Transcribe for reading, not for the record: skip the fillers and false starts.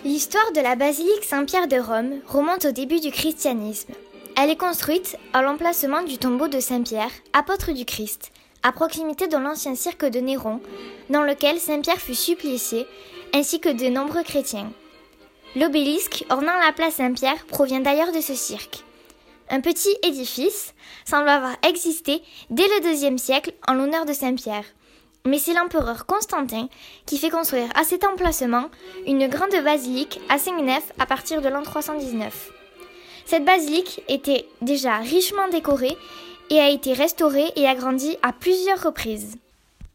L'histoire de la basilique Saint-Pierre de Rome remonte au début du christianisme. Elle est construite à l'emplacement du tombeau de Saint-Pierre, apôtre du Christ, à proximité de l'ancien cirque de Néron, dans lequel Saint-Pierre fut supplicié, ainsi que de nombreux chrétiens. L'obélisque ornant la place Saint-Pierre provient d'ailleurs de ce cirque. Un petit édifice semble avoir existé dès le IIe siècle en l'honneur de Saint-Pierre. Mais c'est l'empereur Constantin qui fait construire à cet emplacement une grande basilique à 5 nefs à partir de l'an 319. Cette basilique était déjà richement décorée et a été restaurée et agrandie à plusieurs reprises.